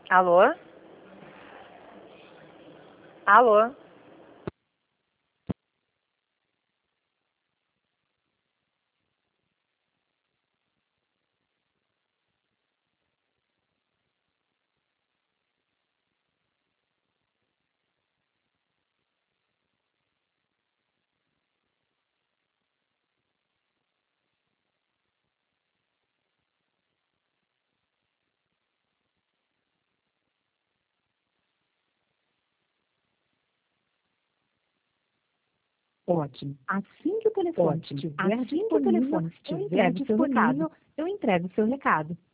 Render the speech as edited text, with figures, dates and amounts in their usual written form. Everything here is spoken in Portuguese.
Alô? Alô? Ótimo. Assim que o telefone estiver disponível, eu entrego o seu recado.